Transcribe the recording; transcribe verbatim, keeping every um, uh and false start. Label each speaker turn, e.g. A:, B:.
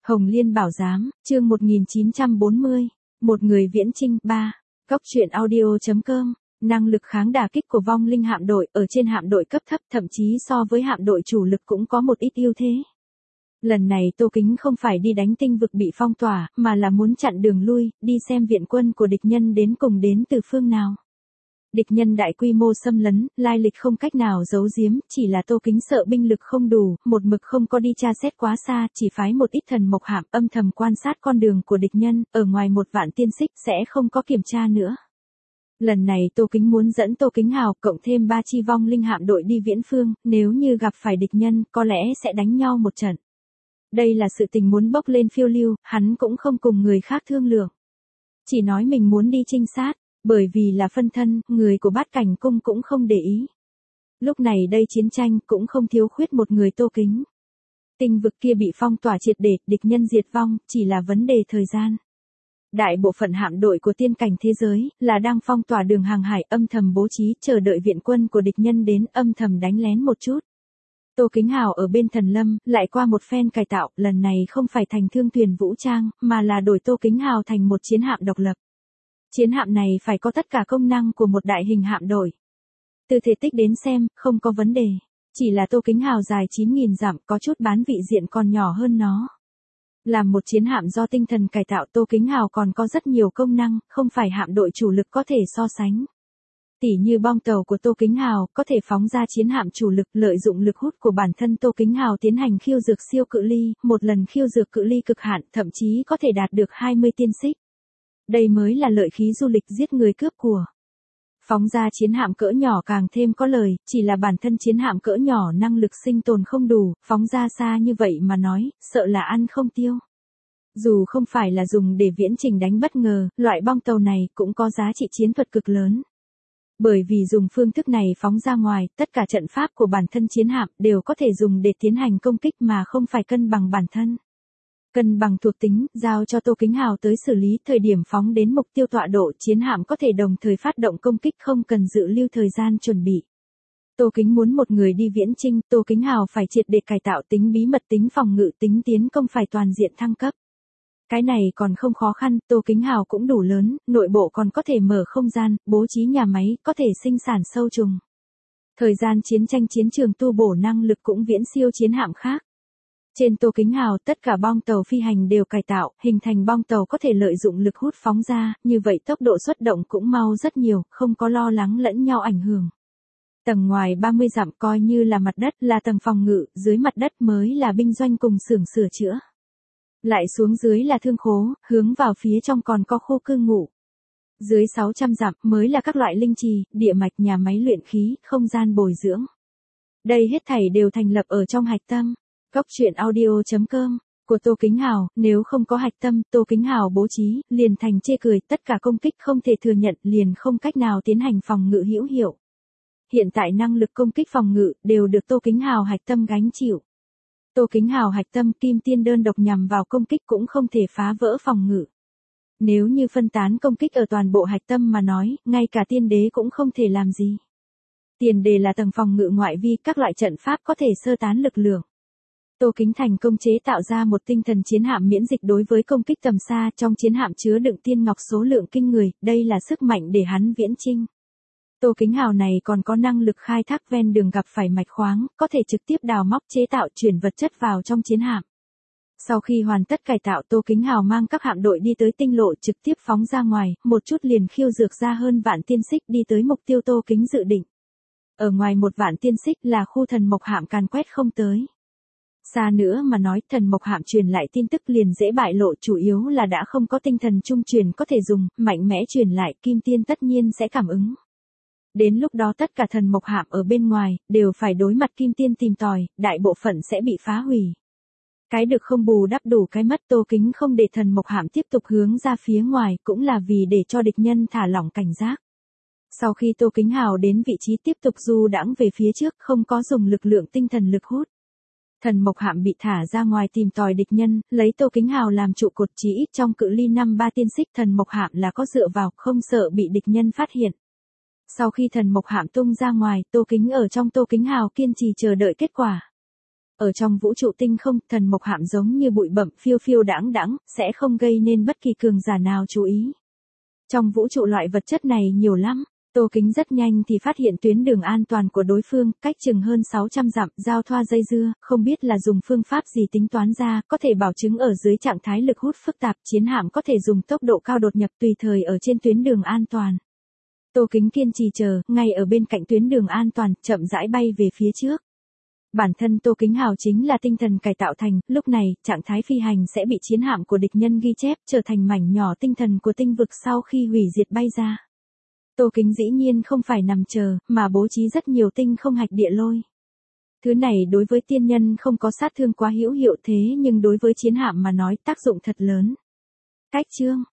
A: Hồng Liên Bảo Giám, chương một nghìn chín trăm bốn mươi. Một người viễn chinh, ba. Góc truyện audio.com. Năng lực kháng đả kích của vong linh hạm đội ở trên hạm đội cấp thấp, thậm chí so với hạm đội chủ lực cũng có một ít ưu thế. Lần này Tô Kính không phải đi đánh tinh vực bị phong tỏa, mà là muốn chặn đường lui, đi xem viện quân của địch nhân đến cùng đến từ phương nào. Địch nhân đại quy mô xâm lấn, lai lịch không cách nào giấu giếm, chỉ là Tô Kính sợ binh lực không đủ, một mực không có đi tra xét quá xa, chỉ phái một ít thần mộc hạm âm thầm quan sát con đường của địch nhân, ở ngoài một vạn tiên xích sẽ không có kiểm tra nữa. Lần này Tô Kính muốn dẫn Tô Kính Hào cộng thêm ba chi vong linh hạm đội đi viễn phương, nếu như gặp phải địch nhân, có lẽ sẽ đánh nhau một trận. Đây là sự tình muốn bốc lên phiêu lưu, hắn cũng không cùng người khác thương lượng. Chỉ nói mình muốn đi trinh sát. Bởi vì là phân thân, người của Bát Cảnh Cung cũng không để ý. Lúc này đây chiến tranh cũng không thiếu khuyết một người Tô Kính. Tinh vực kia bị phong tỏa triệt để, địch nhân diệt vong, chỉ là vấn đề thời gian. Đại bộ phận hạm đội của tiên cảnh thế giới, là đang phong tỏa đường hàng hải âm thầm bố trí, chờ đợi viện quân của địch nhân đến âm thầm đánh lén một chút. Tô Kính Hào ở bên Thần Lâm, lại qua một phen cải tạo, lần này không phải thành thương thuyền vũ trang, mà là đổi Tô Kính Hào thành một chiến hạm độc lập. Chiến hạm này phải có tất cả công năng của một đại hình hạm đội. Từ thể tích đến xem, không có vấn đề. Chỉ là Tô Kính Hào dài chín nghìn dặm, có chút bán vị diện còn nhỏ hơn nó. Làm một chiến hạm do tinh thần cải tạo, Tô Kính Hào còn có rất nhiều công năng, không phải hạm đội chủ lực có thể so sánh. Tỉ như bong tàu của Tô Kính Hào, có thể phóng ra chiến hạm chủ lực, lợi dụng lực hút của bản thân Tô Kính Hào tiến hành khiêu dược siêu cự ly, một lần khiêu dược cự ly cực hạn, thậm chí có thể đạt được hai mươi tiên xích. Đây mới là lợi khí du lịch giết người cướp của. Phóng ra chiến hạm cỡ nhỏ càng thêm có lời, chỉ là bản thân chiến hạm cỡ nhỏ năng lực sinh tồn không đủ, phóng ra xa như vậy mà nói, sợ là ăn không tiêu. Dù không phải là dùng để viễn trình đánh bất ngờ, loại bong tàu này cũng có giá trị chiến thuật cực lớn. Bởi vì dùng phương thức này phóng ra ngoài, tất cả trận pháp của bản thân chiến hạm đều có thể dùng để tiến hành công kích mà không phải cân bằng bản thân. Cân bằng thuộc tính, giao cho Tô Kính Hào tới xử lý, thời điểm phóng đến mục tiêu tọa độ, chiến hạm có thể đồng thời phát động công kích không cần dự lưu thời gian chuẩn bị. Tô Kính muốn một người đi viễn chinh, Tô Kính Hào phải triệt để cải tạo tính bí mật, tính phòng ngự, tính tiến công phải toàn diện thăng cấp. Cái này còn không khó khăn, Tô Kính Hào cũng đủ lớn, nội bộ còn có thể mở không gian, bố trí nhà máy, có thể sinh sản sâu trùng. Thời gian chiến tranh chiến trường tu bổ năng lực cũng viễn siêu chiến hạm khác. Trên Tô Kính Hào, tất cả bong tàu phi hành đều cải tạo, hình thành bong tàu có thể lợi dụng lực hút phóng ra, như vậy tốc độ xuất động cũng mau rất nhiều, không có lo lắng lẫn nhau ảnh hưởng. Tầng ngoài ba mươi dặm coi như là mặt đất, là tầng phòng ngự, dưới mặt đất mới là binh doanh cùng xưởng sửa chữa. Lại xuống dưới là thương khố, hướng vào phía trong còn có khu cư ngụ. Dưới sáu trăm dặm mới là các loại linh trì, địa mạch, nhà máy luyện khí, không gian bồi dưỡng. Đây hết thảy đều thành lập ở trong hạch tâm. Góc truyện audio.com của Tô Kính Hào, nếu không có hạch tâm, Tô Kính Hào bố trí, liền thành chê cười, tất cả công kích không thể thừa nhận, liền không cách nào tiến hành phòng ngự hữu hiệu. Hiện tại năng lực công kích phòng ngự, đều được Tô Kính Hào hạch tâm gánh chịu. Tô Kính Hào hạch tâm kim tiên đơn độc nhằm vào công kích cũng không thể phá vỡ phòng ngự. Nếu như phân tán công kích ở toàn bộ hạch tâm mà nói, ngay cả tiên đế cũng không thể làm gì. Tiền đề là tầng phòng ngự ngoại vi, các loại trận pháp có thể sơ tán lực lượng. Tô Kính thành công chế tạo ra một tinh thần chiến hạm miễn dịch đối với công kích tầm xa, trong chiến hạm chứa đựng tiên ngọc số lượng kinh người, đây là sức mạnh để hắn viễn chinh. Tô Kính Hào này còn có năng lực khai thác ven đường gặp phải mạch khoáng, có thể trực tiếp đào móc chế tạo chuyển vật chất vào trong chiến hạm. Sau khi hoàn tất cải tạo, Tô Kính Hào mang các hạm đội đi tới tinh lộ trực tiếp phóng ra ngoài, một chút liền khiêu dược ra hơn vạn tiên xích đi tới mục tiêu Tô Kính dự định. Ở ngoài một vạn tiên xích là khu thần mộc hạm càn quét không tới. Xa nữa mà nói, thần mộc hạm truyền lại tin tức liền dễ bại lộ, chủ yếu là đã không có tinh thần trung truyền có thể dùng, mạnh mẽ truyền lại, kim tiên tất nhiên sẽ cảm ứng. Đến lúc đó tất cả thần mộc hạm ở bên ngoài, đều phải đối mặt kim tiên tìm tòi, đại bộ phận sẽ bị phá hủy. Cái được không bù đắp đủ cái mất, Tô Kính không để thần mộc hạm tiếp tục hướng ra phía ngoài, cũng là vì để cho địch nhân thả lỏng cảnh giác. Sau khi Tô Kính Hào đến vị trí tiếp tục du đãng về phía trước, không có dùng lực lượng tinh thần lực hút. Thần mộc hạm bị thả ra ngoài tìm tòi địch nhân, lấy Tô Kính Hào làm trụ cột, chỉ ít trong cự ly năm ba tiên xích, thần mộc hạm là có dựa vào, không sợ bị địch nhân phát hiện. Sau khi thần mộc hạm tung ra ngoài, Tô Kính ở trong Tô Kính Hào kiên trì chờ đợi kết quả. Ở trong vũ trụ tinh không, thần mộc hạm giống như bụi bặm phiêu phiêu đãng đãng, sẽ không gây nên bất kỳ cường giả nào chú ý. Trong vũ trụ loại vật chất này nhiều lắm. Tô Kính rất nhanh thì phát hiện tuyến đường an toàn của đối phương, cách chừng hơn sáu trăm dặm, giao thoa dây dưa, không biết là dùng phương pháp gì tính toán ra, có thể bảo chứng ở dưới trạng thái lực hút phức tạp, chiến hạm có thể dùng tốc độ cao đột nhập tùy thời ở trên tuyến đường an toàn. Tô Kính kiên trì chờ, ngay ở bên cạnh tuyến đường an toàn, chậm rãi bay về phía trước. Bản thân Tô Kính Hào chính là tinh thần cải tạo thành, lúc này, trạng thái phi hành sẽ bị chiến hạm của địch nhân ghi chép, trở thành mảnh nhỏ tinh thần của tinh vực sau khi hủy diệt bay ra. Tô Kính dĩ nhiên không phải nằm chờ, mà bố trí rất nhiều tinh không hạch địa lôi. Thứ này đối với tiên nhân không có sát thương quá hữu hiệu thế nhưng đối với chiến hạm mà nói tác dụng thật lớn. Cách chương